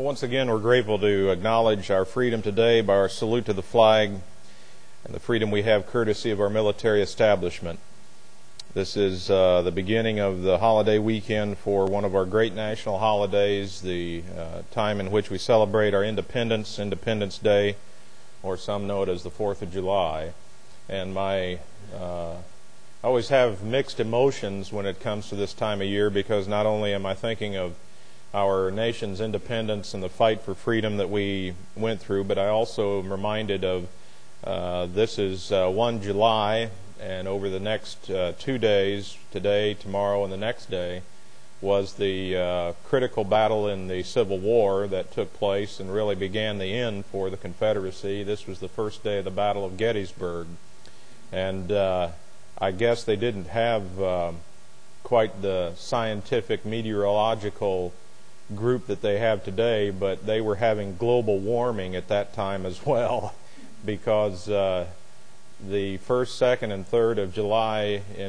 Once again, we're grateful to acknowledge our freedom today by our salute to the flag and the freedom we have courtesy of our military establishment. This is the beginning of the holiday weekend for one of our great national holidays, the time in which we celebrate our independence, Independence Day, or some know it as the 4th of July. And I always have mixed emotions when it comes to this time of year, because not only am I thinking of our nation's independence and the fight for freedom that we went through, but I also am reminded of this is 1 July, and over the next 2 days, today, tomorrow, and the next day, was the critical battle in the Civil War that took place and really began the end for the Confederacy. This was the first day of the Battle of Gettysburg. And I guess they didn't have quite the scientific meteorological group that they have today, but they were having global warming at that time as well, because the 1st, 2nd, and 3rd of July in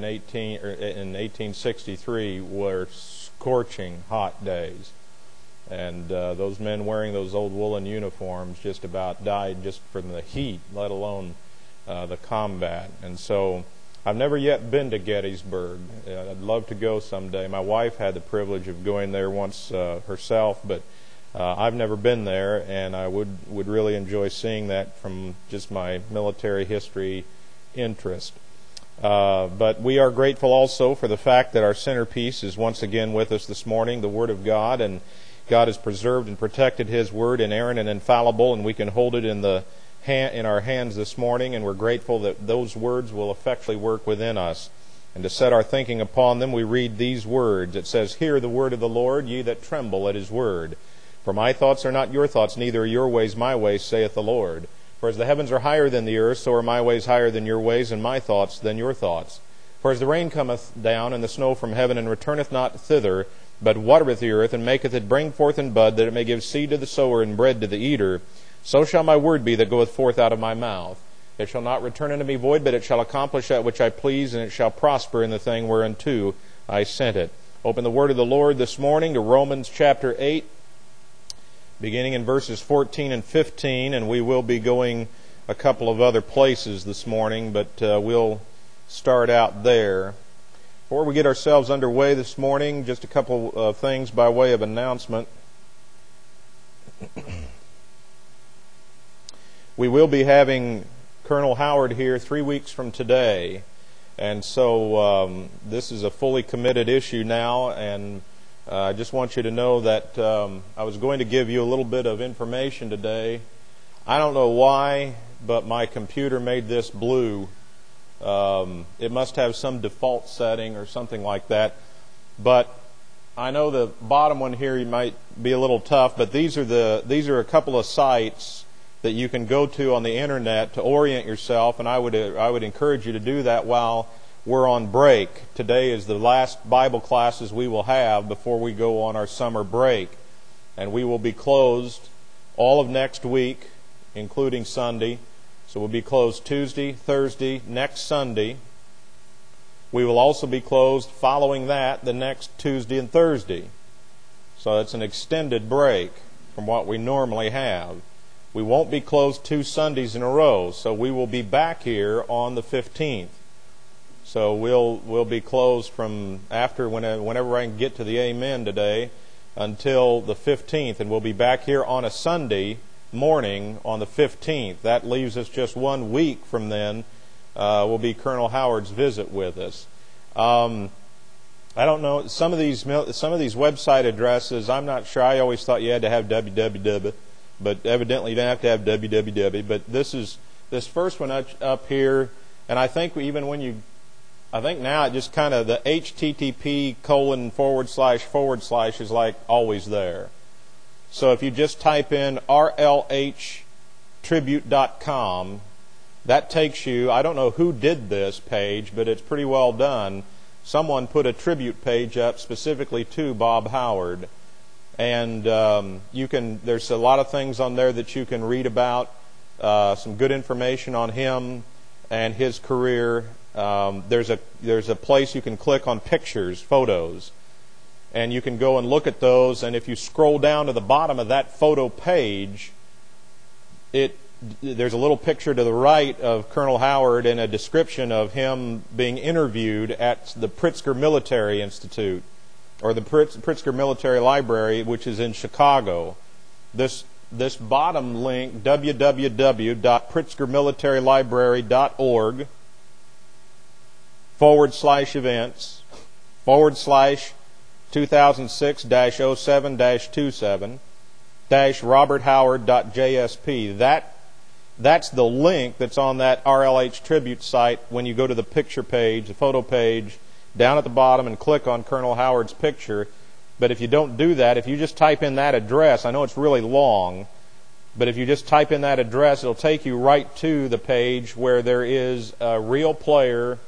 1863 were scorching hot days. And those men wearing those old woolen uniforms just about died just from the heat, let alone the combat. And so I've never yet been to Gettysburg. I'd love to go someday. My wife had the privilege of going there once herself, but I've never been there, and I would really enjoy seeing that from just my military history interest. But we are grateful also for the fact that our centerpiece is once again with us this morning, the Word of God, and God has preserved and protected His Word, inerrant and infallible, and we can hold it in our hands this morning, and we're grateful that those words will effectually work within us. And to set our thinking upon them, we read these words. It says, "Hear the word of the Lord, ye that tremble at His word. For my thoughts are not your thoughts, neither are your ways my ways, saith the Lord. For as the heavens are higher than the earth, so are my ways higher than your ways, and my thoughts than your thoughts. For as the rain cometh down, and the snow from heaven, and returneth not thither, but watereth the earth, and maketh it bring forth and bud, that it may give seed to the sower and bread to the eater, so shall my word be that goeth forth out of my mouth. It shall not return unto me void, but it shall accomplish that which I please, and it shall prosper in the thing whereunto I sent it." Open the word of the Lord this morning to Romans chapter 8, beginning in verses 14 and 15, and we will be going a couple of other places this morning, but we'll start out there. Before we get ourselves underway this morning, just a couple of things by way of announcement. We will be having Colonel Howard here 3 weeks from today, and so this is a fully committed issue now, and I just want you to know that I was going to give you a little bit of information today. I don't know why, but my computer made this blue. It must have some default setting or something like that, but I know the bottom one here might be a little tough, but these are a couple of sites that you can go to on the internet to orient yourself, and I would encourage you to do that while we're on break. Today is the last Bible classes we will have before we go on our summer break, and we will be closed all of next week, including Sunday. So we'll be closed Tuesday, Thursday, next Sunday. We will also be closed following that the next Tuesday and Thursday. So it's an extended break from what we normally have. We won't be closed 2 Sundays in a row, so we will be back here on the 15th. So we'll be closed from after whenever I can get to the amen today until the 15th, and we'll be back here on a Sunday morning on the 15th. That leaves us just 1 week from then. Will be Colonel Howard's visit with us. I don't know, some of these website addresses, I'm not sure. I always thought you had to have www. But evidently you don't have to have www. But this first one up here, and I think now it just kind of the http:// is like always there. So if you just type in rlhtribute.com, that takes you, I don't know who did this page, but it's pretty well done. Someone put a tribute page up specifically to Bob Howard. And there's a lot of things on there that you can read about, some good information on him and his career. There's a place you can click on pictures, photos, and you can go and look at those. And if you scroll down to the bottom of that photo page, there's a little picture to the right of Colonel Howard and a description of him being interviewed at the Pritzker Military Institute, or the Pritzker Military Library, which is in Chicago. This bottom link, www.pritzkermilitary.org/events/2006-07-27-roberthoward.jsp. That's the link that's on that RLH Tribute site when you go to the picture page, the photo page, down at the bottom and click on Colonel Howard's picture. But if you don't do that, if you just type in that address, I know it's really long, but if you just type in that address, it'll take you right to the page where there is a real player,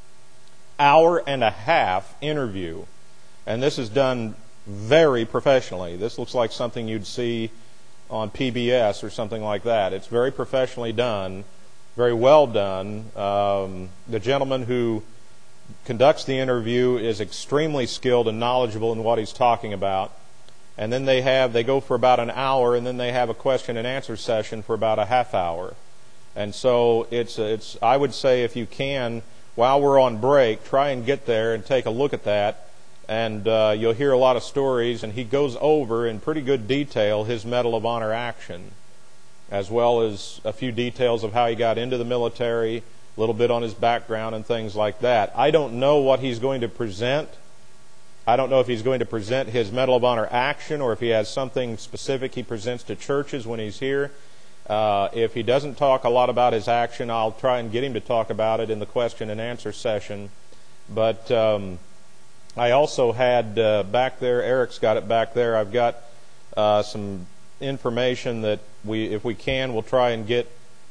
hour-and-a-half interview. And this is done very professionally. This looks like something you'd see on PBS or something like that. It's very professionally done, very well done. The gentleman who conducts the interview is extremely skilled and knowledgeable in what he's talking about. And then they go for about an hour, and then they have a question and answer session for about a half hour. And so it's I would say, if you can, while we're on break, try and get there and take a look at that. And you'll hear a lot of stories, and he goes over in pretty good detail his Medal of Honor action, as well as a few details of how he got into the military, a little bit on his background and things like that. I don't know what he's going to present. I don't know if he's going to present his Medal of Honor action, or if he has something specific he presents to churches when he's here. If he doesn't talk a lot about his action, I'll try and get him to talk about it in the question and answer session. But I also had back there, Eric's got it back there, I've got some information that if we can, we'll try and get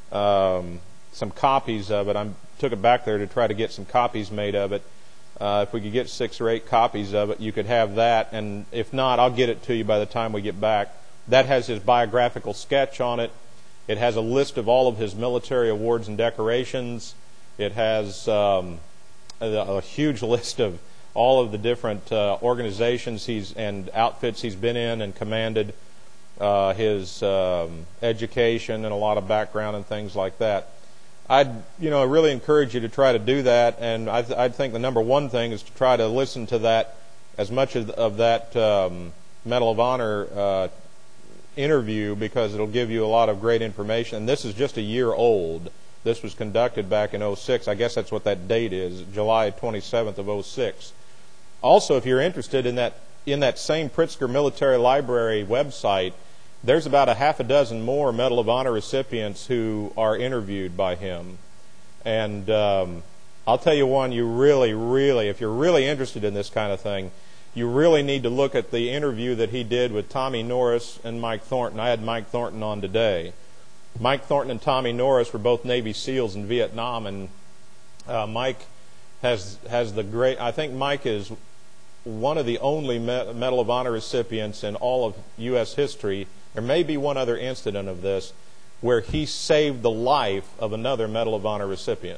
some copies of it. I took it back there to try to get some copies made of it. If we could get 6 or 8 copies of it, you could have that. And if not, I'll get it to you by the time we get back. That has his biographical sketch on it. It has a list of all of his military awards and decorations. It has a huge list of all of the different organizations and outfits he's been in and commanded, his education and a lot of background and things like that. I'd really encourage you to try to do that, and I'd think the number one thing is to try to listen to that, as much of that Medal of Honor interview, because it'll give you a lot of great information. And this is just a year old. This was conducted back in 2006. I guess that's what that date is, July 27th of 2006. Also, if you're interested in that same Pritzker Military Library website, there's about a half a dozen more Medal of Honor recipients who are interviewed by him. And I'll tell you one, you really, if you're really interested in this kind of thing, you really need to look at the interview that he did with Tommy Norris and Mike Thornton. I had Mike Thornton on today. Mike Thornton and Tommy Norris were both Navy SEALs in Vietnam, and Mike has the great, I think Mike is one of the only Medal of Honor recipients in all of U.S. history. There may be one other incident of this where he saved the life of another Medal of Honor recipient.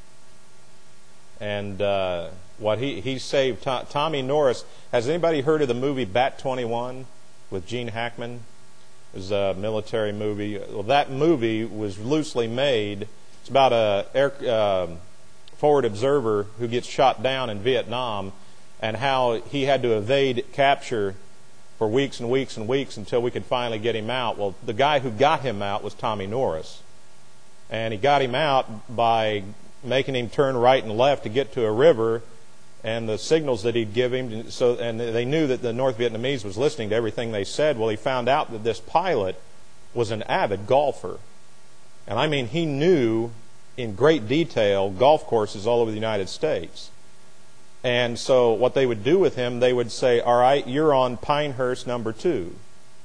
And what he saved, Tommy Norris. Has anybody heard of the movie Bat 21 with Gene Hackman? It was a military movie. Well, that movie was loosely made. It's about a forward observer who gets shot down in Vietnam, and how he had to evade capture for weeks and weeks and weeks until we could finally get him out. Well, the guy who got him out was Tommy Norris. And he got him out by making him turn right and left to get to a river, and the signals that he'd give him, and they knew that the North Vietnamese was listening to everything they said. Well, he found out that this pilot was an avid golfer. And I mean, he knew in great detail golf courses all over the United States. And so what they would do with him, they would say, all right, you're on Pinehurst number 2.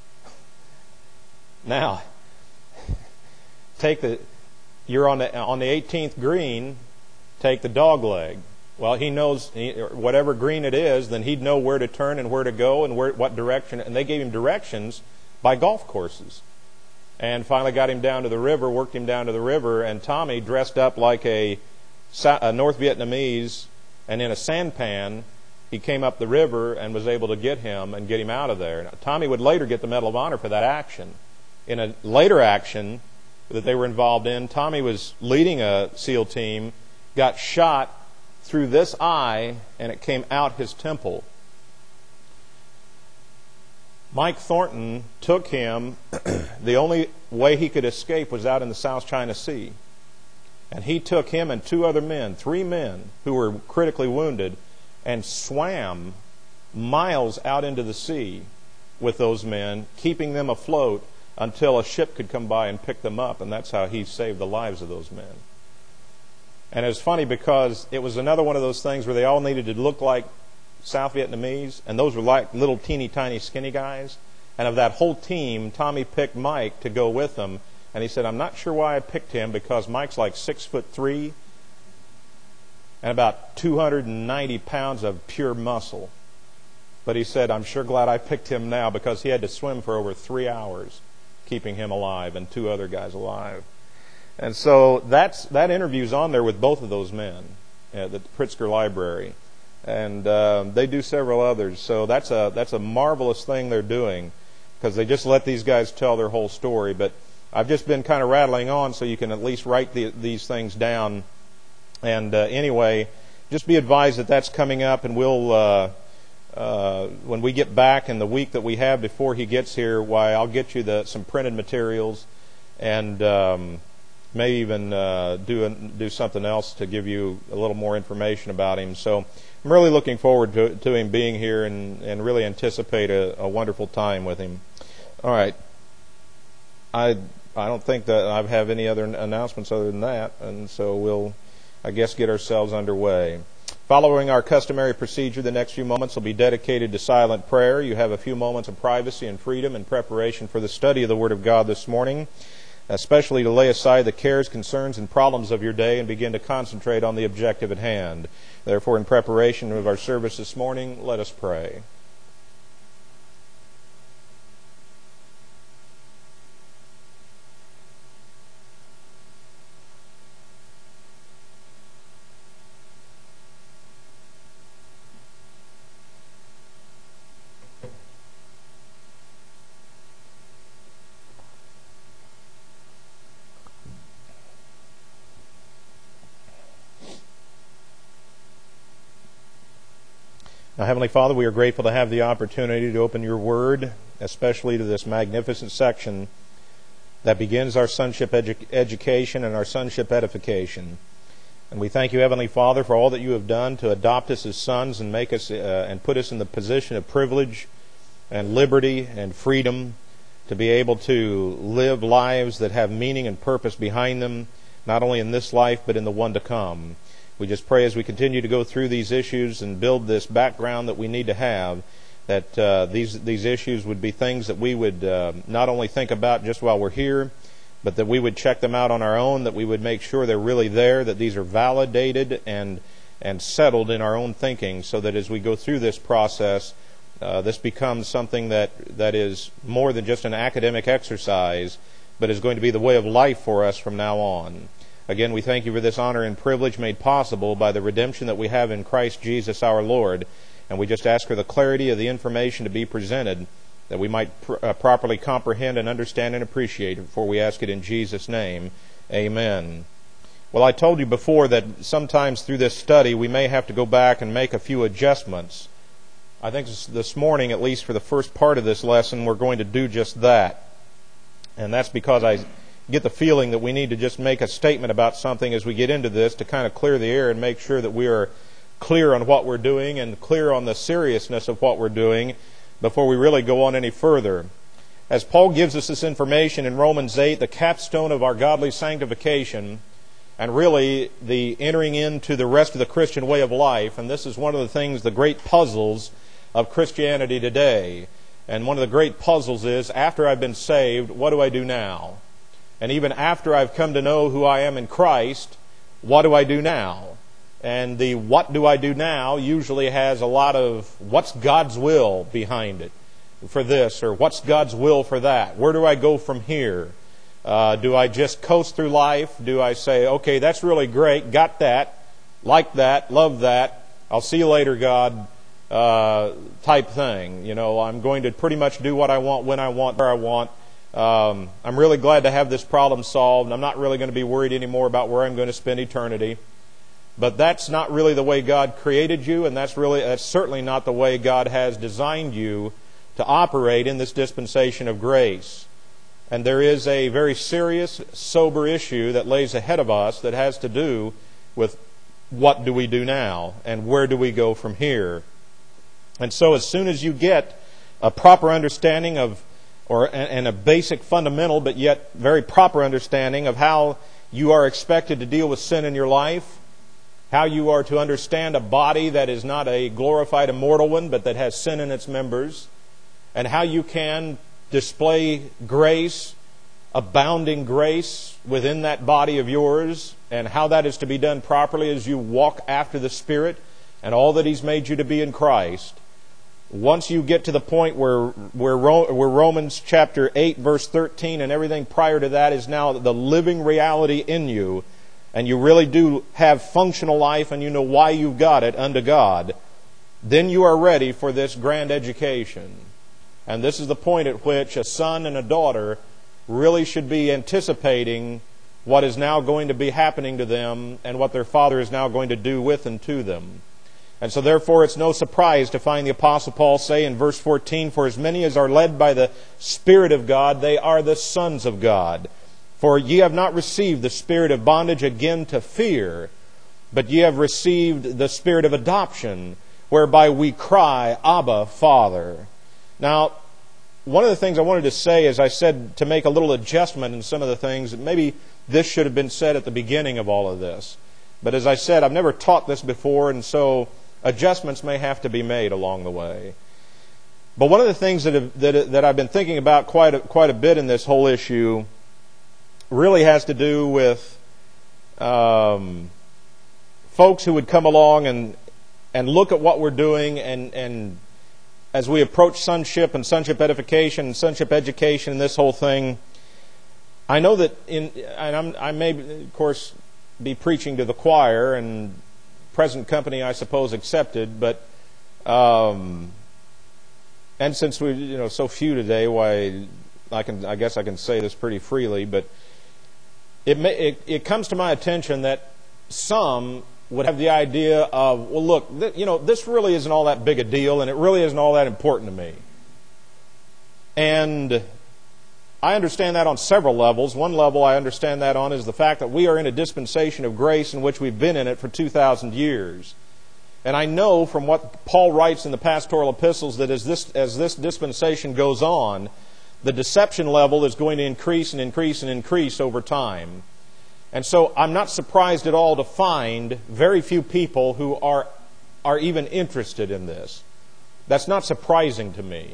Now, you're on the 18th green, take the dog leg. Well, he knows whatever green it is, then he'd know where to turn and where to go and what direction. And they gave him directions by golf courses. And finally got him down to the river, worked him down to the river, and Tommy, dressed up like a North Vietnamese and in a sampan, he came up the river and was able to get him and get him out of there. Now, Tommy would later get the Medal of Honor for that action. In a later action that they were involved in, Tommy was leading a SEAL team, got shot through this eye, and it came out his temple. Mike Thornton took him. The only way he could escape was out in the South China Sea. And he took him and 2 other men, 3 men who were critically wounded, and swam miles out into the sea with those men, keeping them afloat until a ship could come by and pick them up. And that's how he saved the lives of those men. And it was funny because it was another one of those things where they all needed to look like South Vietnamese, and those were like little teeny tiny skinny guys. And of that whole team, Tommy picked Mike to go with them. And he said, I'm not sure why I picked him, because Mike's like 6'3" and about 290 pounds of pure muscle. But he said, I'm sure glad I picked him now, because he had to swim for over 3 hours, keeping him alive and 2 other guys alive. And so that interview's on there with both of those men at the Pritzker Library. And they do several others. So that's a marvelous thing they're doing, because they just let these guys tell their whole story. But I've just been kind of rattling on so you can at least write these things down. And anyway, just be advised that that's coming up, and we'll when we get back in the week that we have before he gets here, why, I'll get you some printed materials, and may even do something else to give you a little more information about him. So I'm really looking forward to him being here, and really anticipate a wonderful time with him. All right. I don't think that I have any other announcements other than that, and so we'll, I guess, get ourselves underway. Following our customary procedure, the next few moments will be dedicated to silent prayer. You have a few moments of privacy and freedom in preparation for the study of the Word of God this morning, especially to lay aside the cares, concerns, and problems of your day and begin to concentrate on the objective at hand. Therefore, in preparation of our service this morning, let us pray. Now, Heavenly Father, we are grateful to have the opportunity to open your Word, especially to this magnificent section that begins our sonship education and our sonship edification. And we thank you, Heavenly Father, for all that you have done to adopt us as sons and make us and put us in the position of privilege and liberty and freedom to be able to live lives that have meaning and purpose behind them, not only in this life but in the one to come. We just pray as we continue to go through these issues and build this background that we need to have, that these issues would be things that we would not only think about just while we're here, but that we would check them out on our own, that we would make sure they're really there, that these are validated and settled in our own thinking, so that as we go through this process, this becomes something that is more than just an academic exercise, but is going to be the way of life for us from now on. Again, we thank you for this honor and privilege made possible by the redemption that we have in Christ Jesus our Lord. And we just ask for the clarity of the information to be presented, that we might properly comprehend and understand and appreciate it, for we ask it in Jesus' name. Amen. Well, I told you before that sometimes through this study we may have to go back and make a few adjustments. I think this morning, at least for the first part of this lesson, we're going to do just that. And that's because I get the feeling that we need to just make a statement about something as we get into this to kind of clear the air and make sure that we are clear on what we're doing and clear on the seriousness of what we're doing before we really go on any further. As Paul gives us this information in Romans 8, the capstone of our godly sanctification, and really the entering into the rest of the Christian way of life, and this is one of the things, the great puzzles of Christianity today. And one of the great puzzles is, after I've been saved, what do I do now? And even after I've come to know who I am in Christ, what do I do now? And the what do I do now usually has a lot of what's God's will behind it for this, or what's God's will for that? Where do I go from here? Do I just coast through life? Do I say, okay, that's really great, got that, like that, love that, I'll see you later, God, type thing. You know, I'm going to pretty much do what I want, when I want, where I want. I'm really glad to have this problem solved. I'm not really going to be worried anymore about where I'm going to spend eternity. But that's not really the way God created you, and that's certainly not the way God has designed you to operate in this dispensation of grace. And there is a very serious, sober issue that lays ahead of us that has to do with what do we do now and where do we go from here. And so as soon as you get a proper understanding of, and a basic fundamental but yet very proper understanding of how you are expected to deal with sin in your life, how you are to understand a body that is not a glorified immortal one but that has sin in its members, and how you can display grace, abounding grace within that body of yours, and how that is to be done properly as you walk after the Spirit and all that He's made you to be in Christ. Once you get to the point where Romans chapter 8 verse 13 and everything prior to that is now the living reality in you, and you really do have functional life and you know why you've got it unto God, then you are ready for this grand education. And this is the point at which a son and a daughter really should be anticipating what is now going to be happening to them and what their father is now going to do with and to them. And so therefore it's no surprise to find the Apostle Paul say in verse 14, "For as many as are led by the Spirit of God, they are the sons of God. For ye have not received the spirit of bondage again to fear, but ye have received the spirit of adoption, whereby we cry, Abba, Father." Now, one of the things I wanted to say is I said to make a little adjustment in some of the things. Maybe this should have been said at the beginning of all of this. But as I said, I've never taught this before, and so adjustments may have to be made along the way. But one of the things that I've been thinking about quite a bit in this whole issue really has to do with folks who would come along and look at what we're doing and as we approach sonship and sonship edification and sonship education and this whole thing. I know that I may, of course, be preaching to the choir and present company, I suppose, accepted, but and since we so few today, why I guess I can say this pretty freely, but it comes to my attention that some would have the idea of, well, look, this really isn't all that big a deal, and it really isn't all that important to me. And I understand that on several levels. One level I understand that on is the fact that we are in a dispensation of grace in which we've been in it for 2,000 years. And I know from what Paul writes in the pastoral epistles that as this dispensation goes on, the deception level is going to increase and increase and increase over time. And so I'm not surprised at all to find very few people who are even interested in this. That's not surprising to me.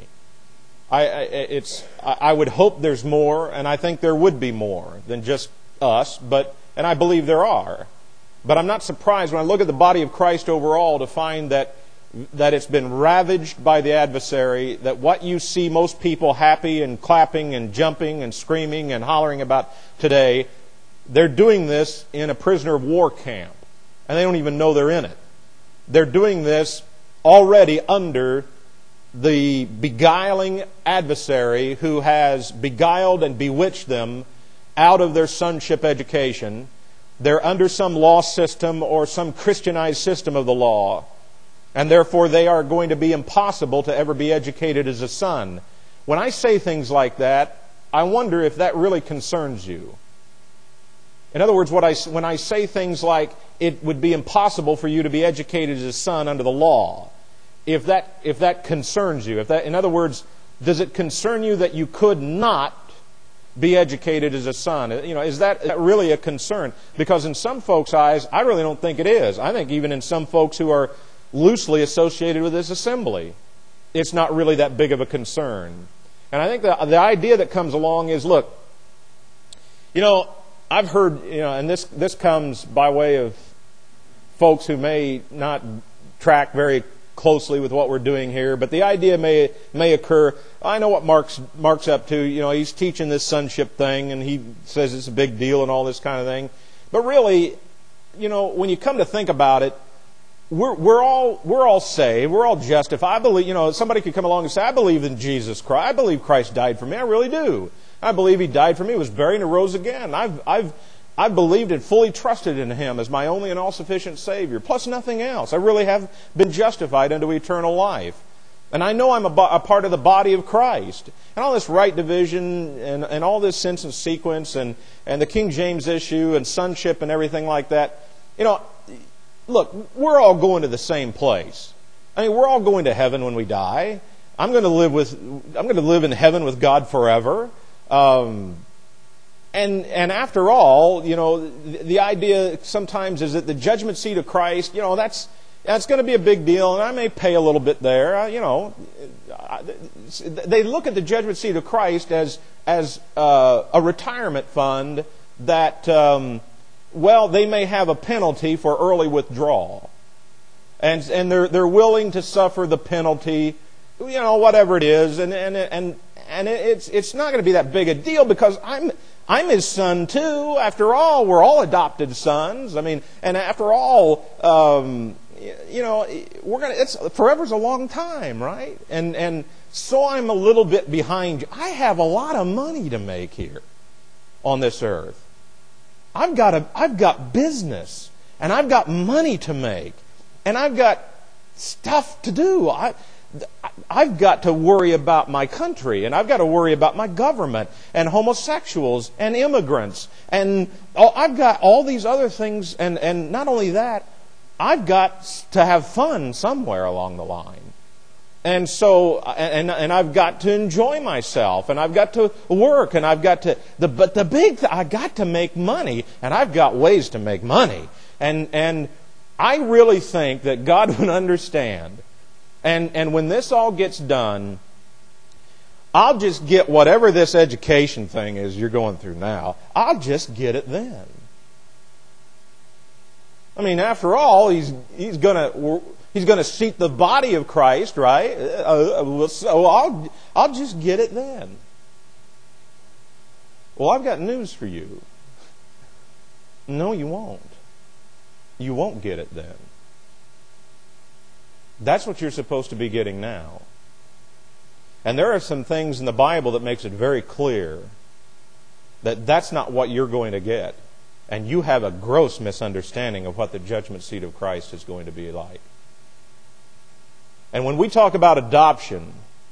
I would hope there's more, and I think there would be more than just us, and I believe there are. But I'm not surprised when I look at the body of Christ overall to find that it's been ravaged by the adversary, that what you see most people happy and clapping and jumping and screaming and hollering about today, they're doing this in a prisoner of war camp, and they don't even know they're in it. They're doing this already under the beguiling adversary who has beguiled and bewitched them out of their sonship education. They're under some law system or some Christianized system of the law, and therefore they are going to be impossible to ever be educated as a son. When I say things like that, I wonder if that really concerns you. In other words, when I say things like it would be impossible for you to be educated as a son under the law, if that concerns you, in other words, does it concern you that you could not be educated as a son? Is that really a concern? Because in some folks' eyes, I really don't think it is. I think even in some folks who are loosely associated with this assembly, it's not really that big of a concern. And I think the idea that comes along is, look, I've heard, and this comes by way of folks who may not track very closely with what we're doing here, but the idea may occur. I know what Mark's up to. He's teaching this sonship thing, and he says it's a big deal and all this kind of thing. But really, when you come to think about it, we're all saved. We're all justified. I believe, somebody could come along and say, I believe in Jesus Christ. I believe Christ died for me. I really do. I believe He died for me, was buried, and rose again. I've believed and fully trusted in Him as my only and all-sufficient Savior, plus nothing else. I really have been justified unto eternal life. And I know I'm a part of the body of Christ. And all this right division and all this sense and sequence and the King James issue and sonship and everything like that, look, we're all going to the same place. I mean, we're all going to heaven when we die. I'm going to live in heaven with God forever. And after all, the idea sometimes is that the judgment seat of Christ, that's going to be a big deal, and I may pay a little bit there. They look at the judgment seat of Christ as a retirement fund that, they may have a penalty for early withdrawal, and they're willing to suffer the penalty, whatever it is, and it's not going to be that big a deal because I'm His son too. After all, we're all adopted sons. I mean, and after all, forever's a long time, right? And so I'm a little bit behind you. I have a lot of money to make here on this earth. I've got business, and I've got money to make, and I've got stuff to do. I've got to worry about my country, and I've got to worry about my government, and homosexuals, and immigrants, and I've got all these other things, and not only that, I've got to have fun somewhere along the line. And so, and I've got to enjoy myself, and I've got to work, and I've got to, but the big thing, I got to make money, and I've got ways to make money. And I really think that God would understand. And when this all gets done, I'll just get whatever this education thing is you're going through now, I'll just get it then. I mean, after all, he's going to seat the body of Christ, right? So I'll just get it then. Well, I've got news for you. No, you won't. You won't get it then. That's what you're supposed to be getting now. And there are some things in the Bible that makes it very clear that that's not what you're going to get. And you have a gross misunderstanding of what the judgment seat of Christ is going to be like. And when we talk about adoption,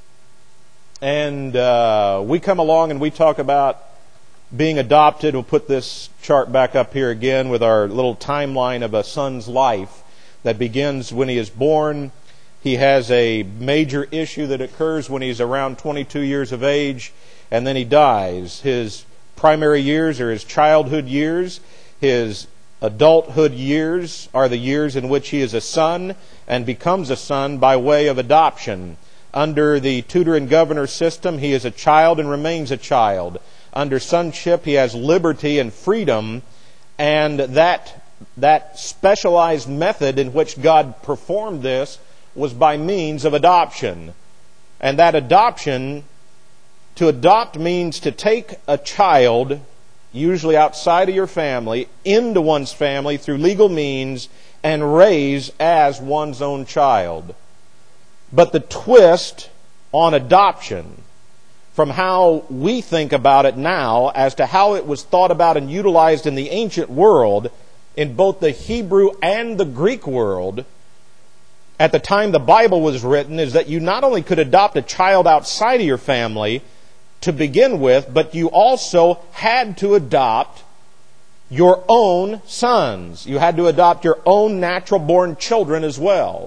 and we come along and we talk about being adopted, we'll put this chart back up here again with our little timeline of a son's life that begins when he is born. He has a major issue that occurs when he's around 22 years of age, and then he dies. His primary years are his childhood years. His adulthood years are the years in which he is a son and becomes a son by way of adoption. Under the tutor and governor system, he is a child and remains a child. Under sonship, he has liberty and freedom, and that specialized method in which God performed this was by means of adoption. And that adoption, to adopt means to take a child, usually outside of your family, into one's family through legal means and raise as one's own child. But the twist on adoption, from how we think about it now as to how it was thought about and utilized in the ancient world, in both the Hebrew and the Greek world, at the time the Bible was written, is that you not only could adopt a child outside of your family to begin with, but you also had to adopt your own sons. You had to adopt your own natural-born children as well.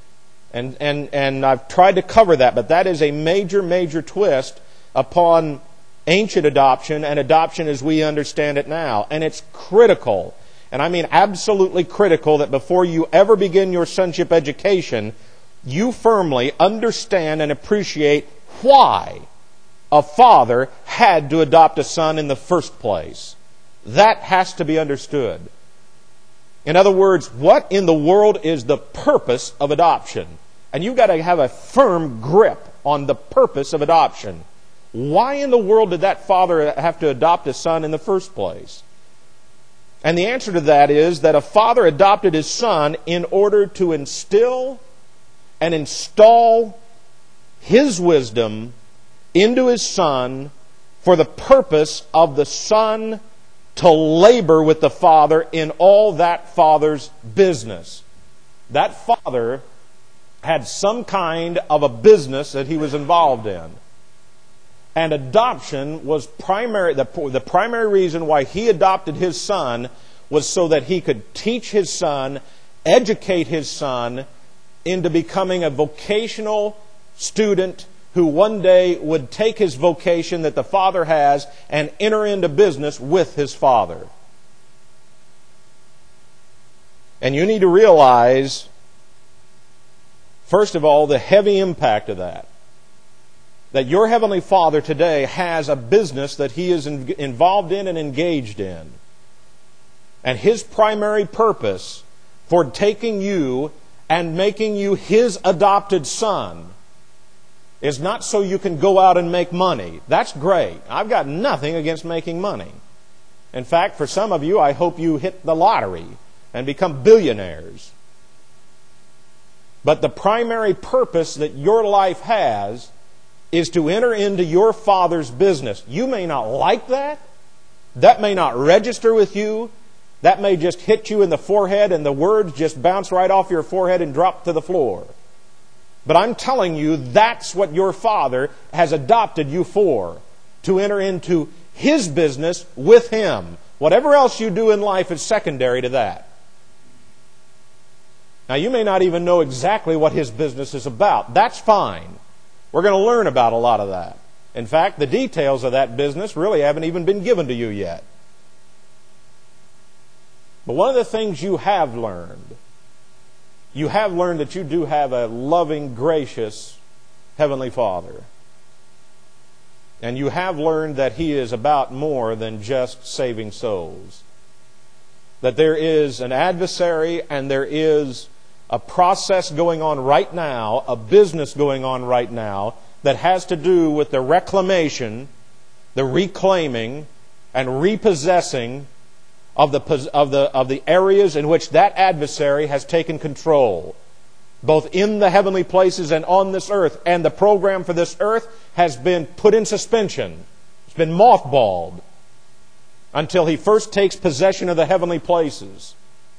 And I've tried to cover that, but that is a major, major twist upon ancient adoption and adoption as we understand it now. And it's critical, and I mean absolutely critical, that before you ever begin your sonship education, you firmly understand and appreciate why a father had to adopt a son in the first place. That has to be understood. In other words, what in the world is the purpose of adoption? And you've got to have a firm grip on the purpose of adoption. Why in the world did that father have to adopt a son in the first place? And the answer to that is that a father adopted his son in order to instill and install his wisdom into his son for the purpose of the son to labor with the father in all that father's business. That father had some kind of a business that he was involved in. And adoption was the primary reason why he adopted his son was so that he could teach his son, educate his son into becoming a vocational student who one day would take his vocation that the father has and enter into business with his father. And you need to realize, first of all, the heavy impact of that. That your Heavenly Father today has a business that He is involved in and engaged in. And His primary purpose for taking you and making you His adopted son is not so you can go out and make money. That's great. I've got nothing against making money. In fact, for some of you, I hope you hit the lottery and become billionaires. But the primary purpose that your life has is to enter into your Father's business. You may not like that. That may not register with you. That may just hit you in the forehead and the words just bounce right off your forehead and drop to the floor. But I'm telling you, that's what your Father has adopted you for. To enter into His business with Him. Whatever else you do in life is secondary to that. Now, you may not even know exactly what His business is about. That's fine. We're going to learn about a lot of that. In fact, the details of that business really haven't even been given to you yet. But one of the things you have learned that you do have a loving, gracious Heavenly Father. And you have learned that He is about more than just saving souls. That there is an adversary and there is a process going on right now, a business going on right now, that has to do with the reclamation, the reclaiming, and repossessing of the areas in which that adversary has taken control, both in the heavenly places and on this earth. And the program for this earth has been put in suspension. It's been mothballed until he first takes possession of the heavenly places.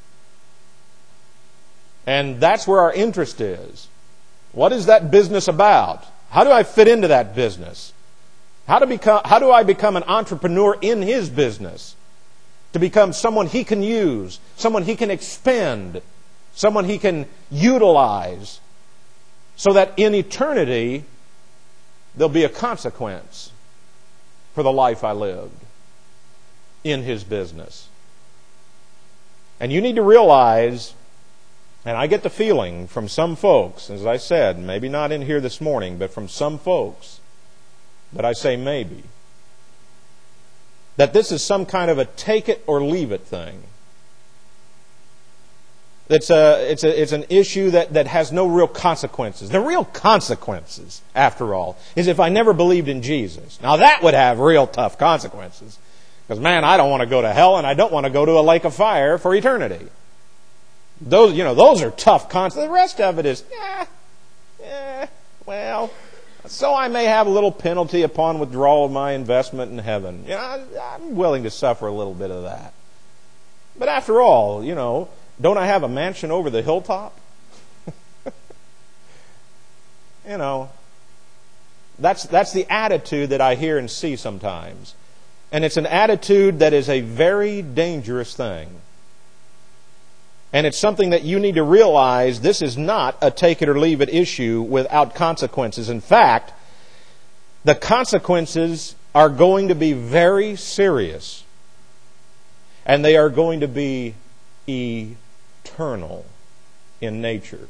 And that's where our interest is. What is that business about? How do I fit into that business? How do I become an entrepreneur in His business? To become someone He can use, someone He can expend, someone He can utilize, so that in eternity there'll be a consequence for the life I lived in His business. And you need to realize, and I get the feeling from some folks, as I said, maybe not in here this morning, but from some folks, but I say maybe, that this is some kind of a take it or leave it thing. It's an issue that has no real consequences. The real consequences, after all, is if I never believed in Jesus. Now that would have real tough consequences. Because man, I don't want to go to hell and I don't want to go to a lake of fire for eternity. Those are tough consequences. The rest of it is, well, so I may have a little penalty upon withdrawal of my investment in heaven. I'm willing to suffer a little bit of that. But after all, don't I have a mansion over the hilltop? That's the attitude that I hear and see sometimes. And it's an attitude that is a very dangerous thing. And it's something that you need to realize this is not a take it or leave it issue without consequences. In fact, the consequences are going to be very serious. And they are going to be eternal in nature.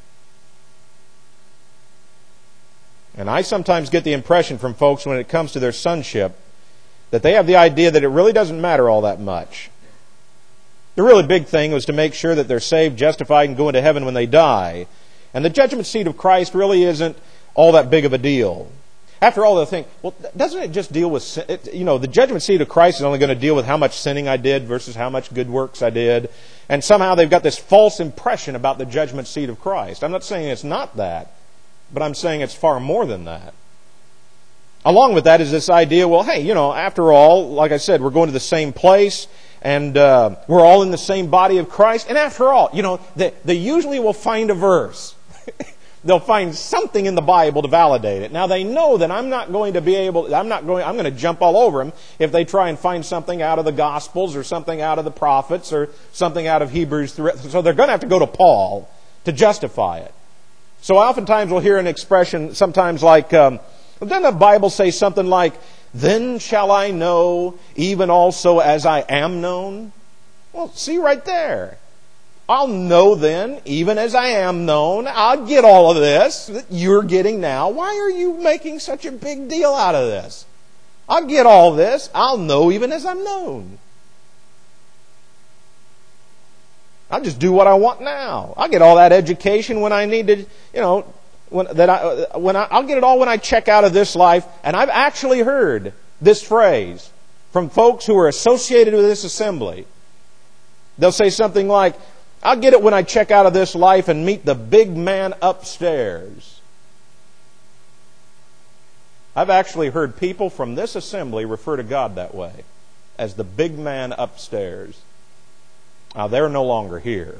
And I sometimes get the impression from folks when it comes to their sonship that they have the idea that it really doesn't matter all that much. The really big thing was to make sure that they're saved, justified, and go into heaven when they die. And the judgment seat of Christ really isn't all that big of a deal. After all, they'll think, well, doesn't it just deal with sin? The judgment seat of Christ is only going to deal with how much sinning I did versus how much good works I did. And somehow they've got this false impression about the judgment seat of Christ. I'm not saying it's not that, but I'm saying it's far more than that. Along with that is this idea, well, hey, after all, like I said, we're going to the same place, and we're all in the same body of Christ. And after all, they usually will find a verse. They'll find something in the Bible to validate it. Now they know that I'm going to jump all over them if they try and find something out of the Gospels or something out of the prophets or something out of Hebrews. So they're going to have to go to Paul to justify it. So oftentimes we'll hear an expression sometimes like, doesn't the Bible say something like, then shall I know even also as I am known? Well, see right there. I'll know then, even as I am known. I'll get all of this that you're getting now. Why are you making such a big deal out of this? I'll get all this. I'll know even as I'm known. I'll just do what I want now. I'll get all that education when I need to, I'll get it all when I check out of this life. And I've actually heard this phrase from folks who are associated with this assembly. They'll say something like, I'll get it when I check out of this life and meet the big man upstairs. I've actually heard people from this assembly refer to God that way, as the big man upstairs. Now, they're no longer here.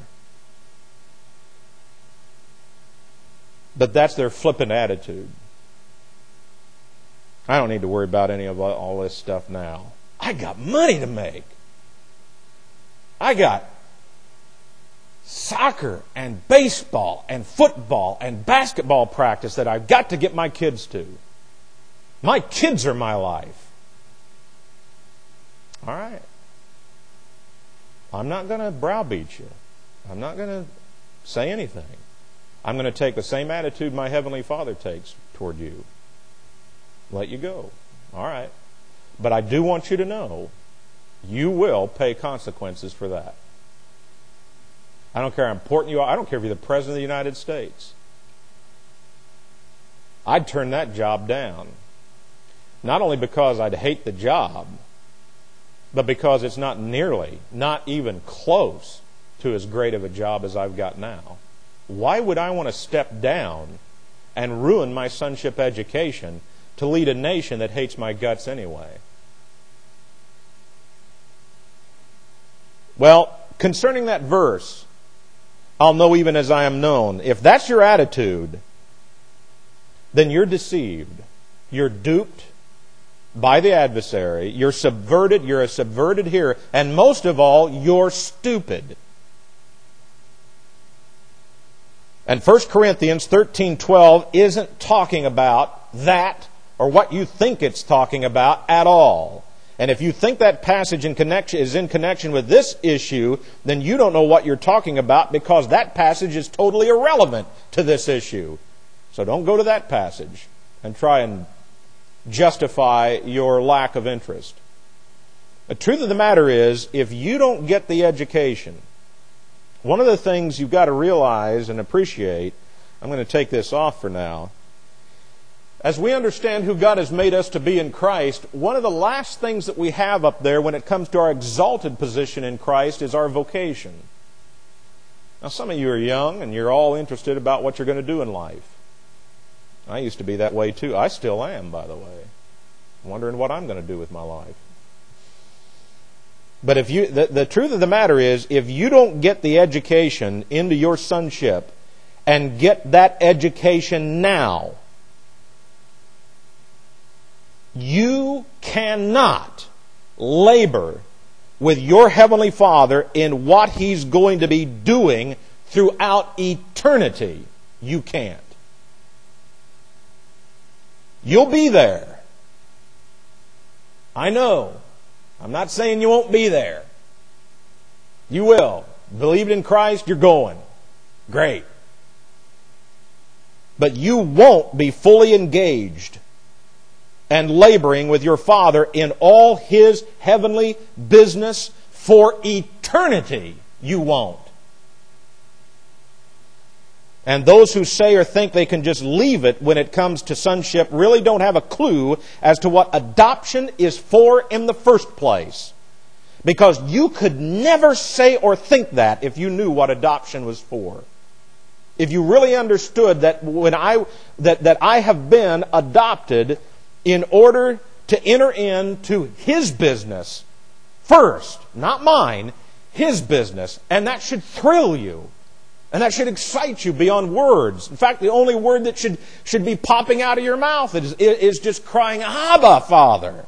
But that's their flippant attitude. I don't need to worry about any of all this stuff now. I got money to make. I got soccer and baseball and football and basketball practice that I've got to get my kids to. My kids are my life. All right. I'm not going to browbeat you. I'm not going to say anything. I'm going to take the same attitude my Heavenly Father takes toward you. Let you go. All right. But I do want you to know you will pay consequences for that. I don't care how important you are. I don't care if you're the President of the United States. I'd turn that job down. Not only because I'd hate the job, but because it's not even close to as great of a job as I've got now. Why would I want to step down and ruin my sonship education to lead a nation that hates my guts anyway? Well, concerning that verse, I'll know even as I am known. If that's your attitude, then you're deceived. You're duped by the adversary. You're subverted. You're a subverted hearer. And most of all, you're stupid. And 1 Corinthians 13:12 isn't talking about that or what you think it's talking about at all. And if you think that passage is in connection with this issue, then you don't know what you're talking about, because that passage is totally irrelevant to this issue. So don't go to that passage and try and justify your lack of interest. The truth of the matter is, if you don't get the education, one of the things you've got to realize and appreciate, I'm going to take this off for now. As we understand who God has made us to be in Christ, one of the last things that we have up there when it comes to our exalted position in Christ is our vocation. Now, some of you are young and you're all interested about what you're going to do in life. I used to be that way too. I still am, by the way. Wondering what I'm going to do with my life. But the truth of the matter is, if you don't get the education into your sonship and get that education now, you cannot labor with your Heavenly Father in what He's going to be doing throughout eternity. You can't. You'll be there. I know. I'm not saying you won't be there. You will. Believed in Christ, you're going. Great. But you won't be fully engaged and laboring with your Father in all His heavenly business for eternity. You won't. And those who say or think they can just leave it when it comes to sonship really don't have a clue as to what adoption is for in the first place. Because you could never say or think that if you knew what adoption was for. If you really understood that that I have been adopted in order to enter into His business first, not mine, His business, and that should thrill you. And that should excite you beyond words. In fact, the only word that should be popping out of your mouth is just crying, Abba, Father.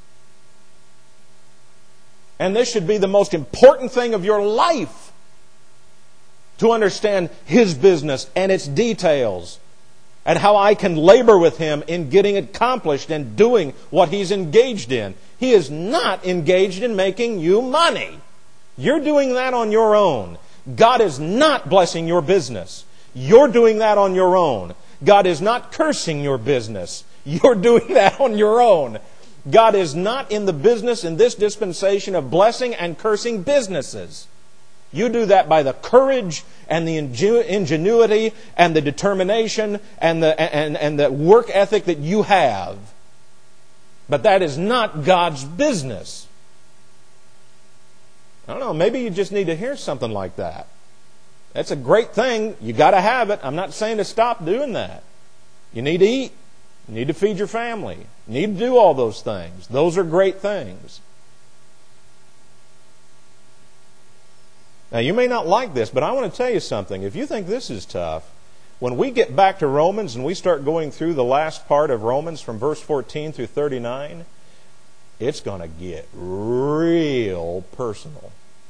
And this should be the most important thing of your life, to understand His business and its details, and how I can labor with Him in getting it accomplished and doing what He's engaged in. He is not engaged in making you money. You're doing that on your own. God is not blessing your business. You're doing that on your own. God is not cursing your business. You're doing that on your own. God is not in the business in this dispensation of blessing and cursing businesses. You do that by the courage and the ingenuity and the determination and the work ethic that you have. But that is not God's business. I don't know, maybe you just need to hear something like that. That's a great thing. You got to have it. I'm not saying to stop doing that. You need to eat. You need to feed your family. You need to do all those things. Those are great things. Now, you may not like this, but I want to tell you something. If you think this is tough, when we get back to Romans and we start going through the last part of Romans from verse 14 through 39, it's going to get real personal.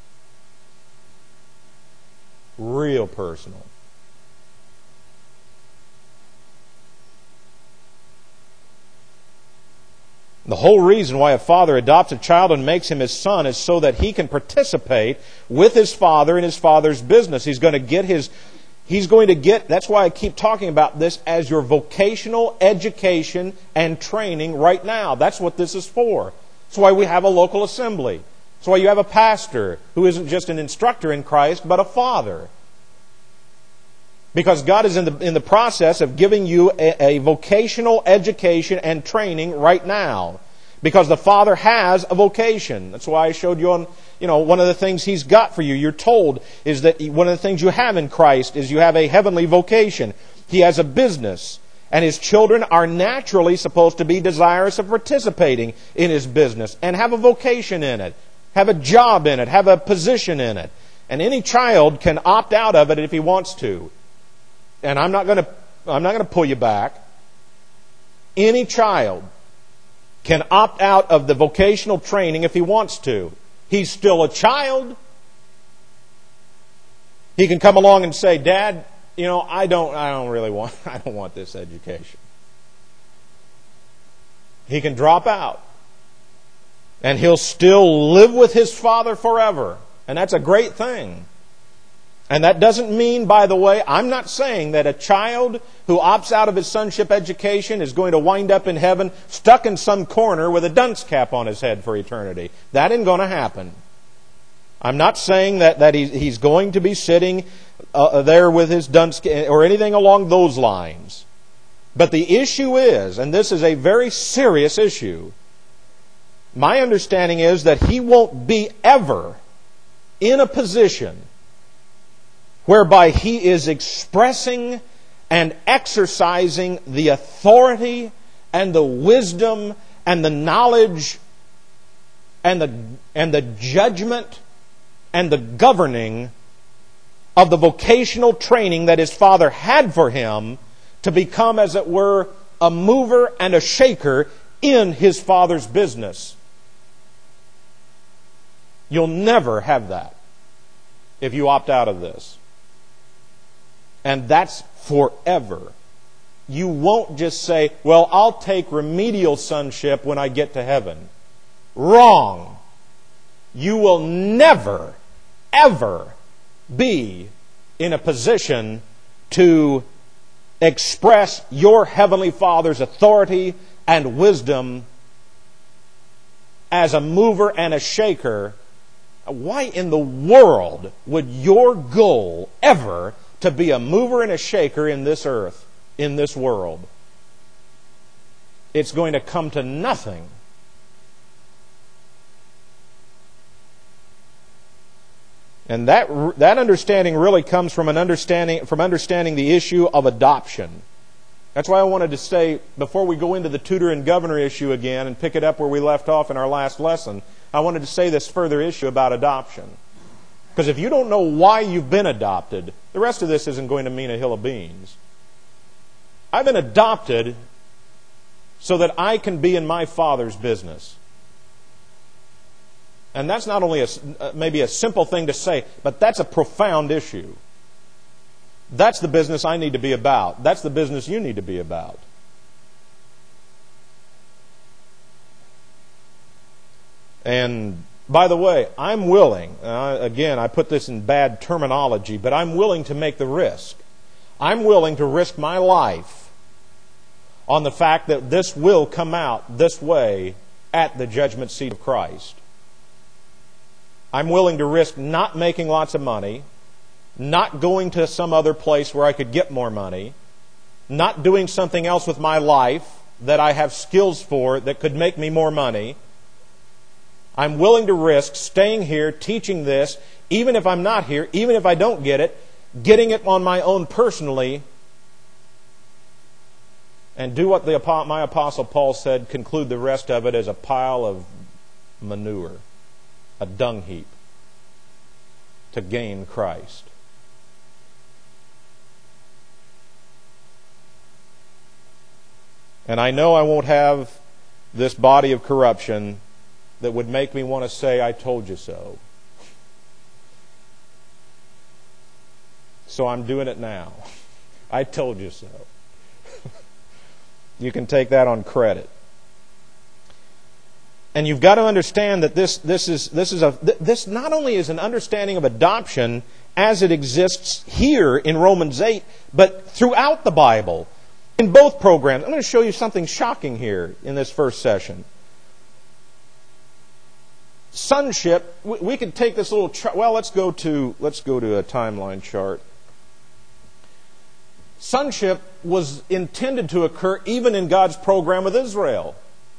Real personal. The whole reason why a father adopts a child and makes him his son is so that he can participate with his father in his father's business. He's going to get, that's why I keep talking about this as your vocational education and training right now. That's what this is for. That's why we have a local assembly. That's why you have a pastor who isn't just an instructor in Christ, but a father. Because God is in the process of giving you a vocational education and training right now. Because the Father has a vocation. That's why I showed you on, one of the things He's got for you. You're told is that one of the things you have in Christ is you have a heavenly vocation. He has a business. And His children are naturally supposed to be desirous of participating in His business and have a vocation in it, have a job in it, have a position in it. And any child can opt out of it if he wants to. And I'm not going to pull you back. Any child can opt out of the vocational training if he wants to. He's still a child. He can come along and say, "Dad, I don't want this education." He can drop out. And he'll still live with his father forever. And that's a great thing. And that doesn't mean, by the way, I'm not saying that a child who opts out of his sonship education is going to wind up in heaven stuck in some corner with a dunce cap on his head for eternity. That ain't going to happen. I'm not saying that he's going to be sitting there with his dunce or anything along those lines. But the issue is, and this is a very serious issue, my understanding is that he won't be ever in a position whereby he is expressing and exercising the authority and the wisdom and the knowledge and the judgment and the governing of the vocational training that his father had for him to become, as it were, a mover and a shaker in his father's business. You'll never have that if you opt out of this. And that's forever. You won't just say, "Well, I'll take remedial sonship when I get to heaven." Wrong. You will never, ever be in a position to express your Heavenly Father's authority and wisdom as a mover and a shaker. Why in the world would your goal ever to be a mover and a shaker in this earth, in this world, it's going to come to nothing. And that understanding really comes from understanding the issue of adoption. That's why I wanted to say, before we go into the tutor and governor issue again and pick it up where we left off in our last lesson, I wanted to say this further issue about adoption. Because if you don't know why you've been adopted, the rest of this isn't going to mean a hill of beans. I've been adopted so that I can be in my Father's business. And that's not only maybe a simple thing to say, but that's a profound issue. That's the business I need to be about. That's the business you need to be about. And by the way, I'm willing, again, I put this in bad terminology, but I'm willing to make the risk. I'm willing to risk my life on the fact that this will come out this way at the judgment seat of Christ. I'm willing to risk not making lots of money, not going to some other place where I could get more money, not doing something else with my life that I have skills for that could make me more money. I'm willing to risk staying here, teaching this, even if I'm not here, even if I don't get it, getting it on my own personally, and do what my Apostle Paul said, conclude the rest of it as a pile of manure, a dung heap, to gain Christ. And I know I won't have this body of corruption that would make me want to say, I told you so. So I'm doing it now. I told you so. You can take that on credit. And you've got to understand that this not only is an understanding of adoption as it exists here in Romans 8, but throughout the Bible, in both programs. I'm going to show you something shocking here in this first session. Sonship, we could take this little chart. Well, let's go to a timeline chart. Sonship was intended to occur even in God's program with Israel.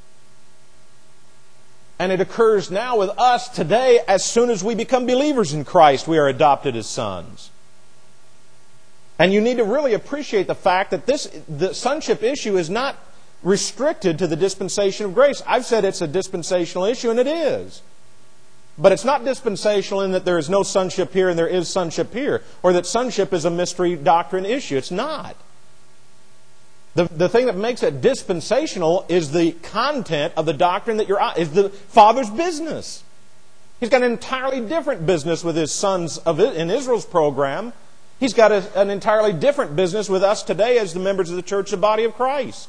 And it occurs now with us today. As soon as we become believers in Christ, we are adopted as sons. And you need to really appreciate the fact that the sonship issue is not restricted to the dispensation of grace. I've said it's a dispensational issue, and it is. But it's not dispensational in that there is no sonship here and there is sonship here, or that sonship is a mystery doctrine issue. It's not. The thing that makes it dispensational is the content of the doctrine that is the Father's business. He's got an entirely different business with His sons in Israel's program. He's got an entirely different business with us today as the members of the church, the body of Christ.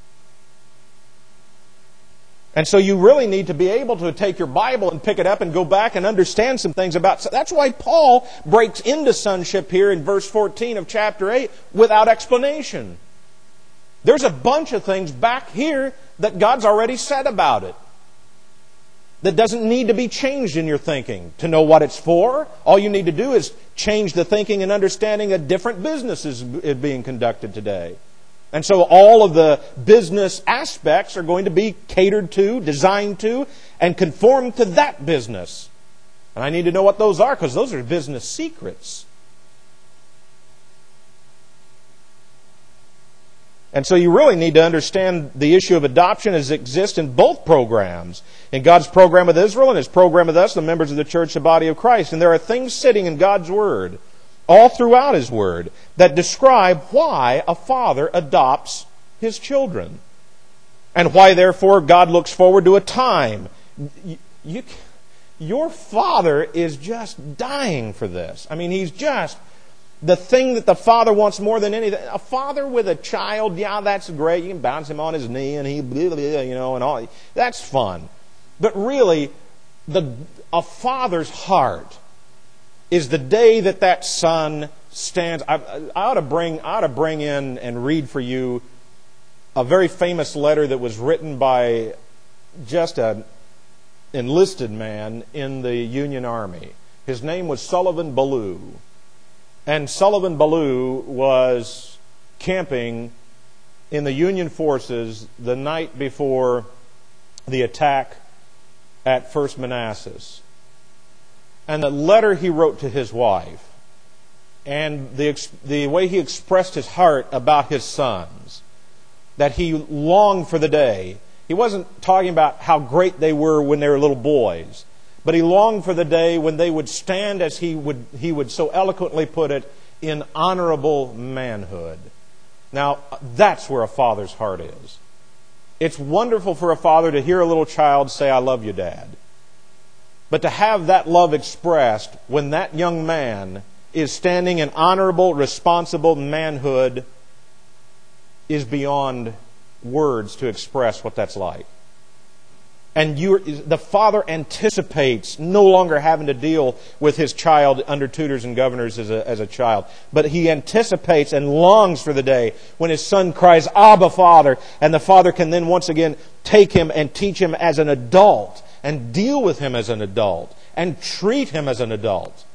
And so you really need to be able to take your Bible and pick it up and go back and understand some things about. That's why Paul breaks into sonship here in verse 14 of chapter 8 without explanation. There's a bunch of things back here that God's already said about it that doesn't need to be changed in your thinking. To know what it's for, all you need to do is change the thinking and understanding that different business is being conducted today. And so all of the business aspects are going to be catered to, designed to, and conform to that business. And I need to know what those are, because those are business secrets. And so you really need to understand the issue of adoption as it exists in both programs. In God's program with Israel and His program with us, the members of the church, the body of Christ. And there are things sitting in God's Word, all throughout His Word, that describe why a father adopts his children. And why, therefore, God looks forward to a time. Your father is just dying for this. I mean, he's just the thing that the father wants more than anything. A father with a child, yeah, that's great. You can bounce him on his knee and and all. That's fun. But really, a father's heart is the day that son stands. I ought to bring in and read for you a very famous letter that was written by just an enlisted man in the Union Army. His name was Sullivan Ballou. And Sullivan Ballou was camping in the Union forces the night before the attack at First Manassas. And the letter he wrote to his wife, and the way he expressed his heart about his sons, that he longed for the day. He wasn't talking about how great they were when they were little boys, but he longed for the day when they would stand, as he would so eloquently put it, in honorable manhood. Now, that's where a father's heart is. It's wonderful for a father to hear a little child say, "I love you, Dad." But to have that love expressed when that young man is standing in honorable, responsible manhood is beyond words to express what that's like. And the father anticipates no longer having to deal with his child under tutors and governors as a child. But he anticipates and longs for the day when his son cries, "Abba, Father," and the father can then once again take him and teach him as an adult and deal with him as an adult and treat him as an adult.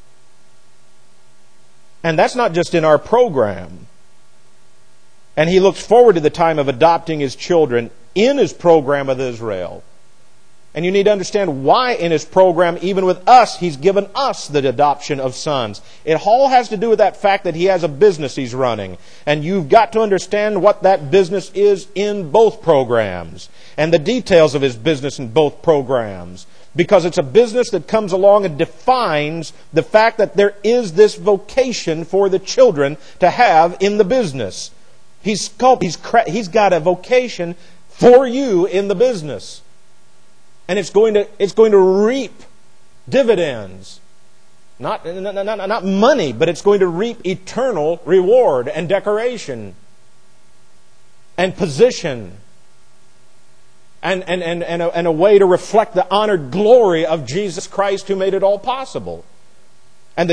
And that's not just in our program. And he looks forward to the time of adopting his children in his program with Israel. And you need to understand why in his program, even with us, he's given us the adoption of sons. It all has to do with that fact that he has a business he's running. And you've got to understand what that business is in both programs and the details of his business in both programs. Because it's a business that comes along and defines the fact that there is this vocation for the children to have in the business. He's got a vocation for you in the business. And it's going to reap dividends. Not money, but it's going to reap eternal reward and decoration and position and a way to reflect the honored glory of Jesus Christ who made it all possible. And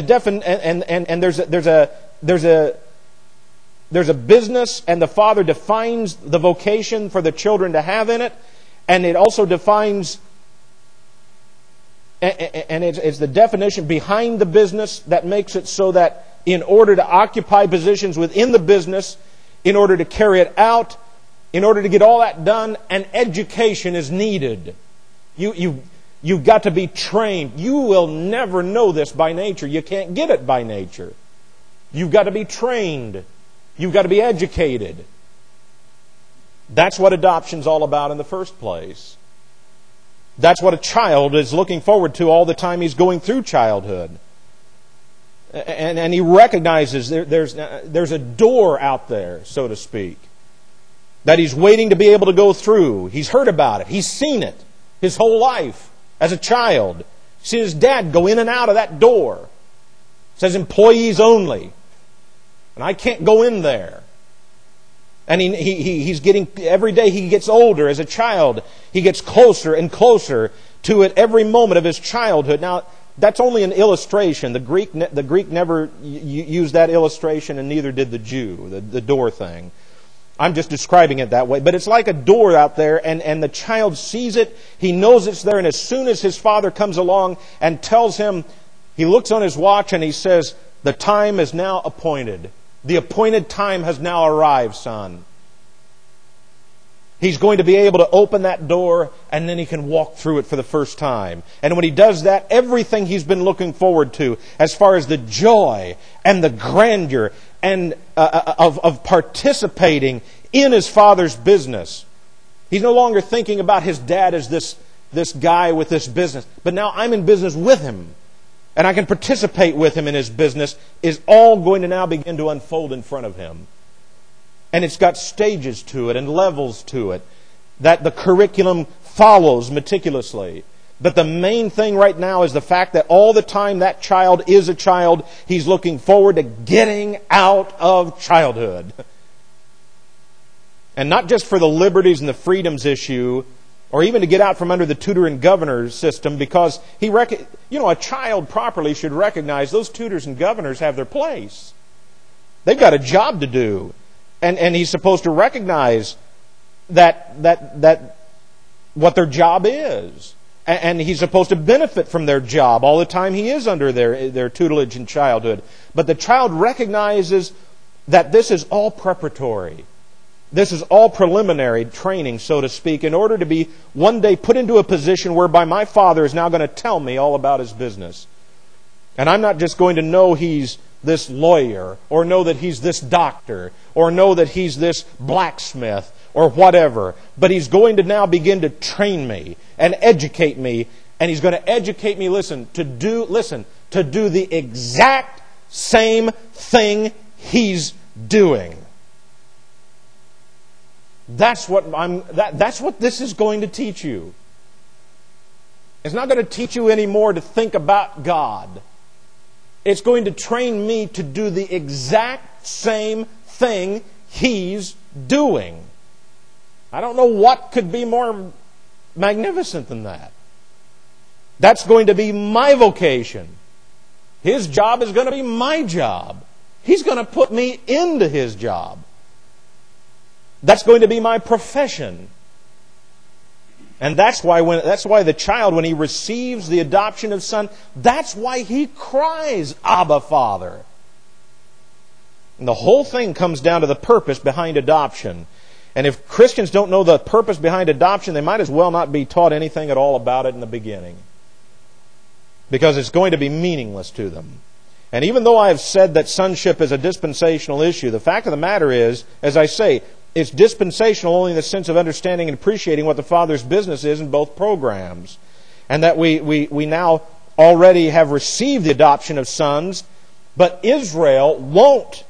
there's a business, and the Father defines the vocation for the children to have in it. And it also defines, and it's the definition behind the business that makes it so that in order to occupy positions within the business, in order to carry it out, in order to get all that done, an education is needed. You've got to be trained. You will never know this by nature. You can't get it by nature. You've got to be trained. You've got to be educated. That's what adoption's all about in the first place. That's what a child is looking forward to all the time he's going through childhood. And he recognizes there's a door out there, so to speak, that he's waiting to be able to go through. He's heard about it. He's seen it his whole life as a child. He's seen his dad go in and out of that door. It says employees only. And I can't go in there. And he's getting, every day he gets older as a child, he gets closer and closer to it every moment of his childhood. Now, that's only an illustration. The Greek never used that illustration, and neither did the Jew, the door thing. I'm just describing it that way. But it's like a door out there, and the child sees it, he knows it's there, and as soon as his father comes along and tells him, he looks on his watch and he says, "The time is now appointed. The appointed time has now arrived, son." He's going to be able to open that door, and then he can walk through it for the first time. And when he does that, everything he's been looking forward to, as far as the joy and the grandeur and of participating in his father's business, he's no longer thinking about his dad as this guy with this business. But now I'm in business with him, and I can participate with him in his business, is all going to now begin to unfold in front of him. And it's got stages to it and levels to it that the curriculum follows meticulously. But the main thing right now is the fact that all the time that child is a child, he's looking forward to getting out of childhood. And not just for the liberties and the freedoms issue, or even to get out from under the tutor and governor system, because a child properly should recognize those tutors and governors have their place. They've got a job to do. And he's supposed to recognize that what their job is. And he's supposed to benefit from their job all the time he is under their tutelage in childhood. But the child recognizes that this is all preparatory. This is all preliminary training, so to speak, in order to be one day put into a position whereby my father is now going to tell me all about his business. And I'm not just going to know he's this lawyer, or know that he's this doctor, or know that he's this blacksmith, or whatever. But he's going to now begin to train me and educate me. And he's going to educate me, to do the exact same thing he's doing. That's what this is going to teach you. It's not going to teach you anymore to think about God. It's going to train me to do the exact same thing he's doing. I don't know what could be more magnificent than that. That's going to be my vocation. His job is going to be my job. He's going to put me into his job. That's going to be my profession. And that's why the child, when he receives the adoption of son, that's why he cries, Abba, Father. And the whole thing comes down to the purpose behind adoption. And if Christians don't know the purpose behind adoption, they might as well not be taught anything at all about it in the beginning. Because it's going to be meaningless to them. And even though I have said that sonship is a dispensational issue, the fact of the matter is, as I say, it's dispensational only in the sense of understanding and appreciating what the Father's business is in both programs. And that we now already have received the adoption of sons, but Israel won't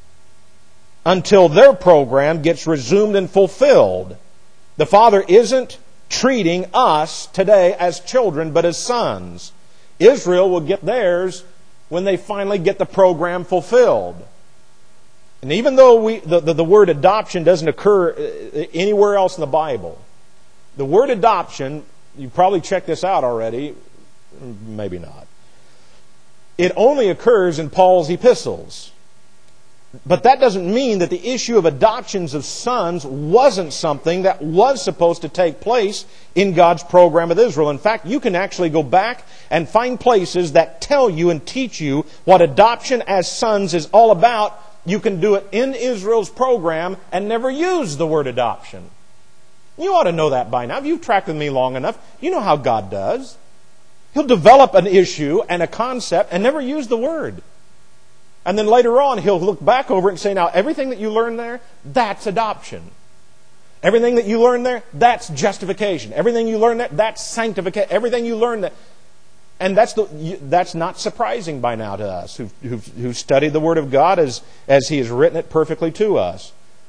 until their program gets resumed and fulfilled. The Father isn't treating us today as children, but as sons. Israel will get theirs when they finally get the program fulfilled. And even though the word adoption doesn't occur anywhere else in the Bible, the word adoption, you probably checked this out already, maybe not. It only occurs in Paul's epistles. But that doesn't mean that the issue of adoptions of sons wasn't something that was supposed to take place in God's program with Israel. In fact, you can actually go back and find places that tell you and teach you what adoption as sons is all about. You can do it in Israel's program and never use the word adoption. You ought to know that by now. If you've tracked with me long enough, you know how God does. He'll develop an issue and a concept and never use the word. And then later on, He'll look back over it and say, now, everything that you learn there, that's adoption. Everything that you learn there, that's justification. Everything you learn there, that's sanctification. Everything you learn there. And that's not surprising by now to us who've studied the Word of God as He has written it perfectly to us.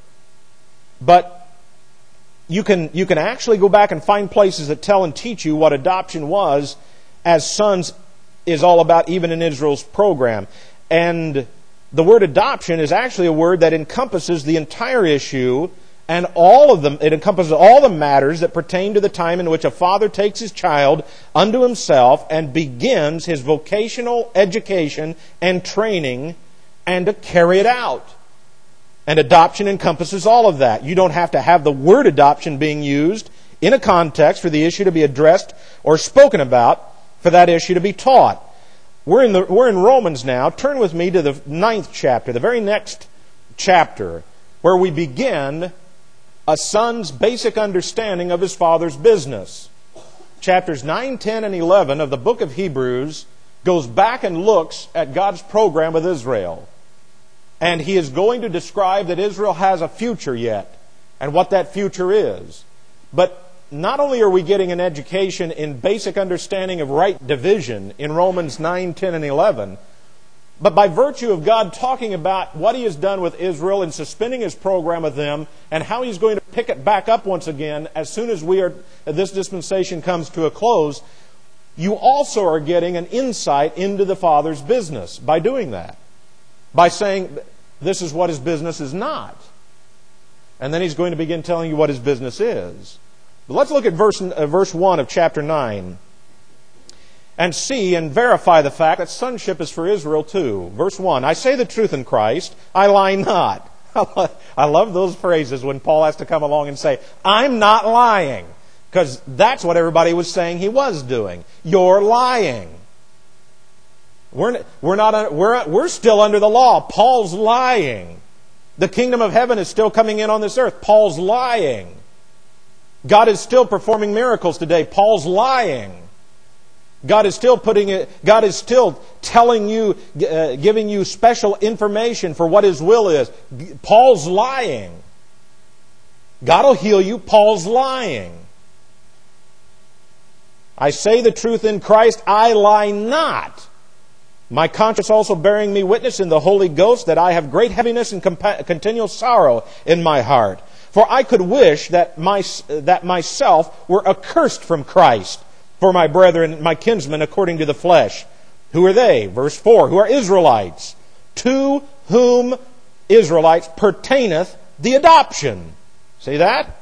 But you can actually go back and find places that tell and teach you what adoption was as sons is all about, even in Israel's program. And the word adoption is actually a word that encompasses the entire issue and all of them. It encompasses all the matters that pertain to the time in which a father takes his child unto himself and begins his vocational education and training and to carry it out. And adoption encompasses all of that. You don't have to have the word adoption being used in a context for the issue to be addressed or spoken about for that issue to be taught. We're in Romans now. Turn with me to the 9th chapter, the very next chapter, where we begin a son's basic understanding of his father's business. Chapters 9, 10, and 11 of the book of Hebrews goes back and looks at God's program with Israel. And he is going to describe that Israel has a future yet, and what that future is. But not only are we getting an education in basic understanding of right division in Romans 9, 10, and 11, but by virtue of God talking about what He has done with Israel and suspending His program with them and how He's going to pick it back up once again as soon as this dispensation comes to a close, you also are getting an insight into the Father's business by doing that. By saying, this is what His business is not. And then He's going to begin telling you what His business is. But let's look at verse 1 of chapter 9 and see and verify the fact that sonship is for Israel too. Verse 1, I say the truth in Christ, I lie not. I love those phrases when Paul has to come along and say, I'm not lying. Because that's what everybody was saying he was doing. You're lying. We're still under the law. Paul's lying. The kingdom of heaven is still coming in on this earth. Paul's lying. God is still performing miracles today. Paul's lying. God is still telling you, giving you special information for what His will is. Paul's lying. God will heal you. Paul's lying. I say the truth in Christ, I lie not. My conscience also bearing me witness in the Holy Ghost that I have great heaviness and continual sorrow in my heart. For I could wish that myself were accursed from Christ for my brethren, my kinsmen, according to the flesh. Who are they? Verse 4, who are Israelites, to whom Israelites pertaineth the adoption. See that?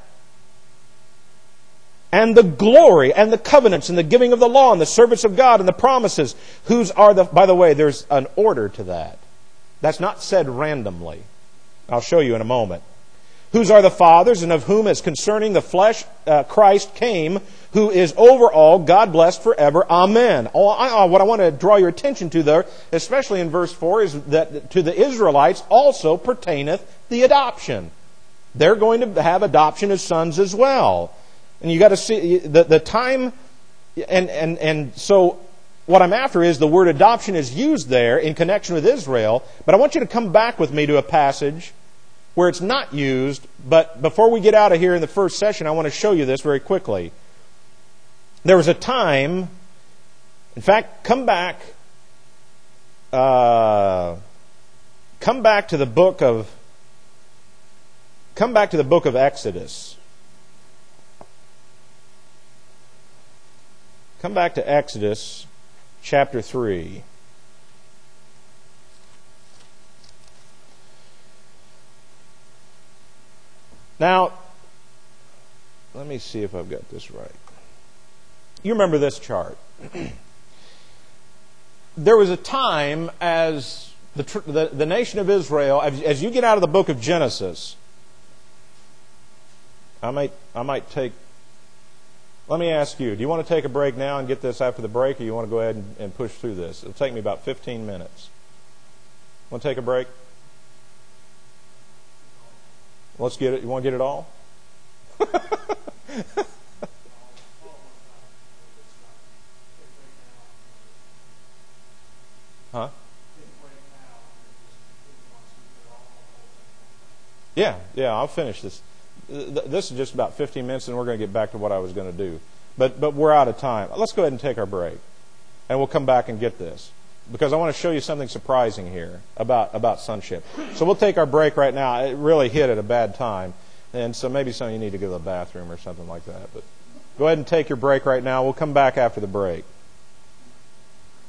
And the glory and the covenants and the giving of the law and the service of God and the promises. Whose are the... By the way, there's an order to that. That's not said randomly. I'll show you in a moment. Whose are the fathers, and of whom, as concerning the flesh, Christ came, who is over all, God blessed forever. Amen. What I want to draw your attention to there, especially in verse 4, is that to the Israelites also pertaineth the adoption. They're going to have adoption as sons as well. And you got to see the time, and so what I'm after is the word adoption is used there in connection with Israel, but I want you to come back with me to a passage where it's not used, but before we get out of here in the first session, I want to show you this very quickly. There was a time, in fact, come back to the book of Exodus. Come back to Exodus chapter 3. Now, let me see if I've got this right. You remember this chart. There was a time as the nation of Israel, as you get out of the book of Genesis, I might take... Let me ask you, do you want to take a break now and get this after the break, or you want to go ahead and push through this? It'll take me about 15 minutes. Want to take a break? Let's get it. You want to get it all? Huh? Yeah, I'll finish this. This is just about 15 minutes, and we're going to get back to what I was going to do. But we're out of time. Let's go ahead and take our break, and we'll come back and get this, because I want to show you something surprising here about sonship. So we'll take our break right now. It really hit at a bad time, and so maybe some of you need to go to the bathroom or something like that. But go ahead and take your break right now. We'll come back after the break.